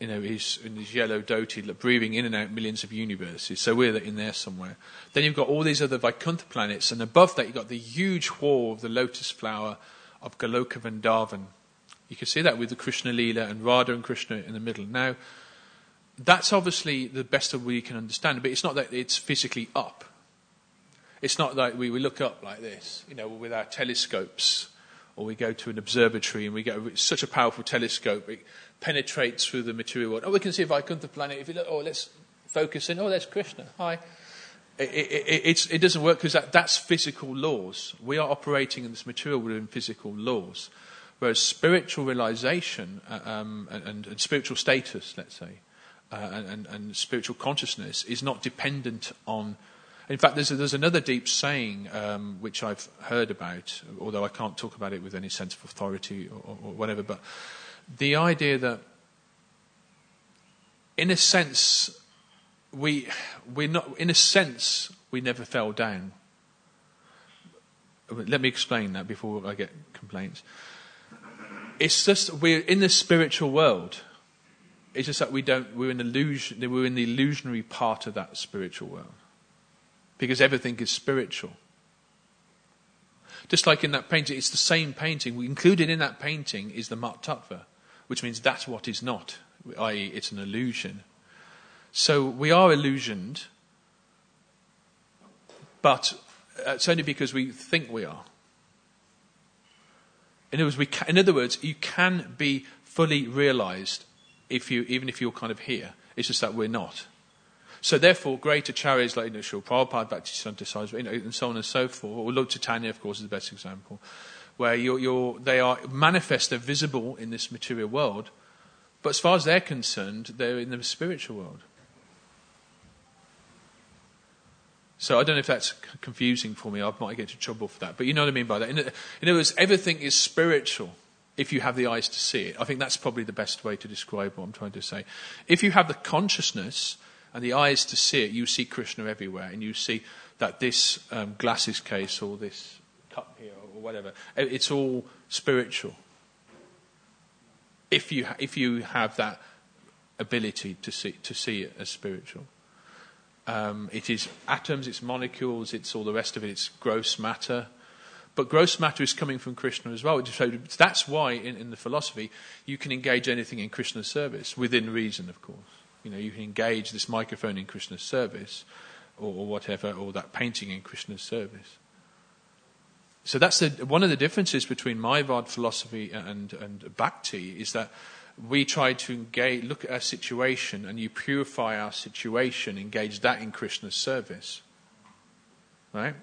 you know, is in his yellow dhoti, breathing in and out millions of universes. So we're in there somewhere. Then you've got all these other Vaikuntha planets, and above that you've got the huge wall of the lotus flower of Goloka Vrindavan. You can see that with the Krishna Leela and Radha and Krishna in the middle. Now, that's obviously the best of we can understand, but it's not that it's physically up. It's not like we, we look up like this, you know, with our telescopes, or we go to an observatory and we get such a powerful telescope, it penetrates through the material world. Oh, we can see a Vaikuntha planet. If you look, oh, let's focus in. Oh, there's Krishna. Hi. It, it, it's, it doesn't work because that, that's physical laws. We are operating in this material world in physical laws. Whereas spiritual realization uh, um, and, and spiritual status, let's say, uh, and, and spiritual consciousness is not dependent on... In fact, there's, a, there's another deep saying um, which I've heard about, although I can't talk about it with any sense of authority or, or whatever, but the idea that, in a sense, we we're not. In a sense, we never fell down. Let me explain that before I get complaints. It's just we're in the spiritual world. It's just that we don't. We're in illusion. We're in the illusionary part of that spiritual world. Because everything is spiritual. Just like in that painting, it's the same painting. We included in that painting is the Mat Tattva, which means that's what is not, that is it's an illusion. So we are illusioned, but it's only because we think we are. In other words, we can, in other words, you can be fully realized if you, even if you're kind of here. It's just that we're not. So therefore, great acharyas like, you know, Srila Prabhupada, Bhaktisiddhanta Saraswati, you know, and so on and so forth, or Lord Chaitanya, of course, is the best example, where you're, you're, they are manifest, they're visible in this material world, but as far as they're concerned, they're in the spiritual world. So I don't know if that's confusing for me. I might get into trouble for that. But you know what I mean by that. In, in other words, everything is spiritual if you have the eyes to see it. I think that's probably the best way to describe what I'm trying to say. If you have the consciousness and the eyes to see it, you see Krishna everywhere. And you see that this um, glasses case or this cup here or whatever, it's all spiritual. If you, if you have that ability to see, to see it as spiritual. Um, it is atoms, it's molecules, it's all the rest of it, it's gross matter. But gross matter is coming from Krishna as well. So that's why in, in the philosophy you can engage anything in Krishna's service, within reason, of course. You know, you can engage this microphone in Krishna's service, or, or whatever, or that painting in Krishna's service. So that's the, one of the differences between Mayavad philosophy and, and Bhakti, is that we try to engage, look at our situation, and you purify our situation, engage that in Krishna's service. Right?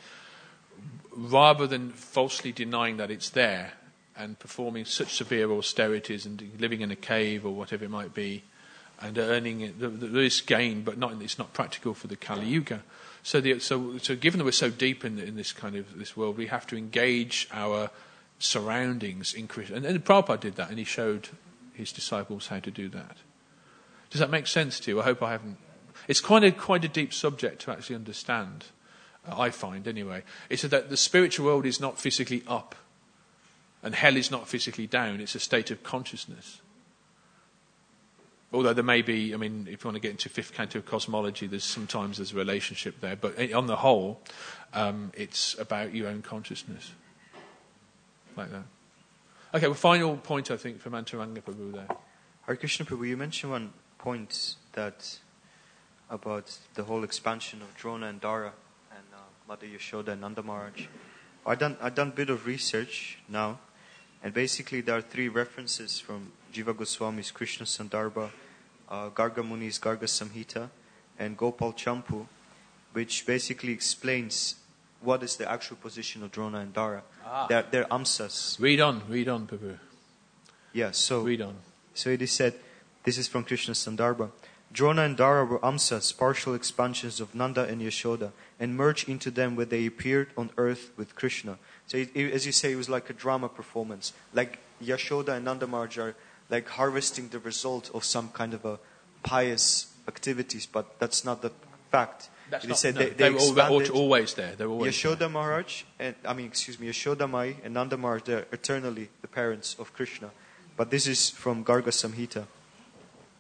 Rather than falsely denying that it's there and performing such severe austerities and living in a cave or whatever it might be and earning it, there is gain, but not, it's not practical for the Kali Yuga. So, the, so, so given that we're so deep in, in this kind of this world, we have to engage our surroundings in Krishna. And, and Prabhupada did that, and he showed his disciples how to do that. Does that make sense to you? I hope I haven't. It's quite a quite a deep subject to actually understand. Uh, I find anyway. It's that the spiritual world is not physically up, and hell is not physically down. It's a state of consciousness. Although there may be, I mean, if you want to get into fifth canto of cosmology, there's sometimes there's a relationship there. But on the whole, um, it's about your own consciousness, like that. Okay, well, final point, I think, from Antaranga Prabhu there. Hare Krishna Prabhu, you mentioned one point that about the whole expansion of Drona and Dara and uh, Mother Yashoda and Nanda Maharaj. I've done, I've done a bit of research now, and basically there are three references from Jiva Goswami's Krishna Sandarbha, uh, Garga Muni's Garga Samhita, and Gopal Champu, which basically explains what is the actual position of Drona and Dara. Ah. They're, they're Amsas. Read on, read on, Prabhu. Yeah, so, read on. So it is said, this is from Krishna Sandarbha. Drona and Dara were Amsas, partial expansions of Nanda and Yashoda, and merged into them when they appeared on earth with Krishna. So it, it, as you say, it was like a drama performance. Like Yashoda and Nanda Maharaj are like harvesting the result of some kind of a pious activities, but that's not the fact. That's they not, said no, they, they, they were all, always there. They were always Yashoda there. Maharaj, and I mean, excuse me, Yashoda Mai and Nanda Maharaj, they're eternally the parents of Krishna. But this is from Garga Samhita.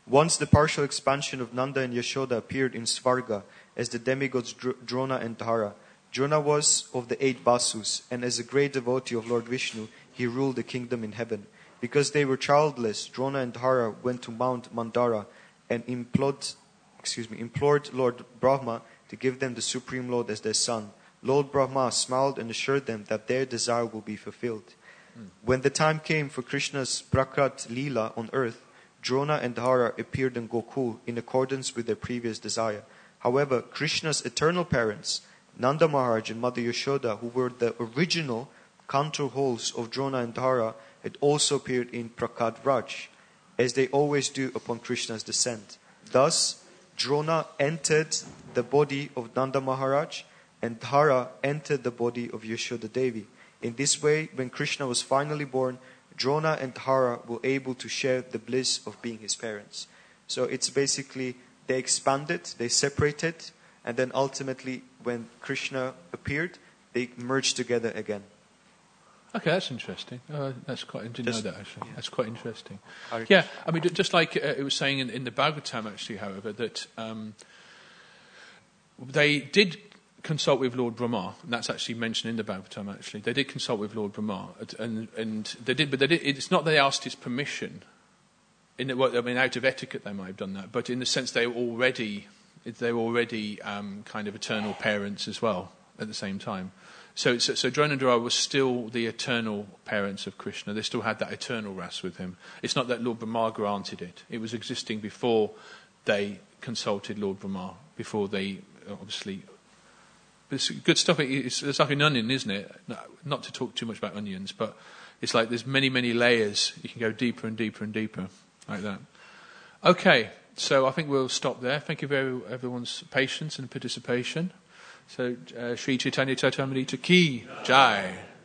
Once the partial expansion of Nanda and Yashoda appeared in Svarga as the demigods Dr- Drona and Dhara. Drona was of the eight Basus, and as a great devotee of Lord Vishnu, he ruled the kingdom in heaven. Because they were childless, Drona and Dhara went to Mount Mandara and implored, excuse me, implored Lord Brahma to give them the Supreme Lord as their son. Lord Brahma smiled and assured them that their desire will be fulfilled. Mm. When the time came for Krishna's Prakrat Leela on earth, Drona and Dhara appeared in Gokul in accordance with their previous desire. However, Krishna's eternal parents, Nanda Maharaj and Mother Yashoda, who were the original contour holes of Drona and Dhara, had also appeared in Prakat Raj, as they always do upon Krishna's descent. Thus, Drona entered the body of Nanda Maharaj, and Dhara entered the body of Yashoda Devi. In this way, when Krishna was finally born, Drona and Dhara were able to share the bliss of being his parents. So it's basically, they expanded, they separated, and then ultimately, when Krishna appeared, they merged together again. Okay, that's interesting. Uh, that's quite. I didn't Just, know that actually. Yeah. That's quite interesting. Hare Yeah, Krishna. I mean, ju- just like uh, it was saying in, in the Bhagavatam, actually, however, that um, they did consult with Lord Brahma, and that's actually mentioned in the Bhagavatam. Actually, they did consult with Lord Brahma, and and they did, but they did, it's not that they asked his permission. In the, well, I mean, out of etiquette, they might have done that, but in the sense they were already they were already um, kind of eternal parents as well at the same time. So, so, so Drona and Dhara were still the eternal parents of Krishna. They still had that eternal ras with him. It's not that Lord Brahma granted it. It was existing before they consulted Lord Brahma, before they obviously... It's good stuff. It's, it's like an onion, isn't it? Not to talk too much about onions, but it's like there's many, many layers. You can go deeper and deeper and deeper, like that. Okay, so I think we'll stop there. Thank you for everyone's patience and participation. So, uh, Sri Chaitanya Charitamrita Ki Jai.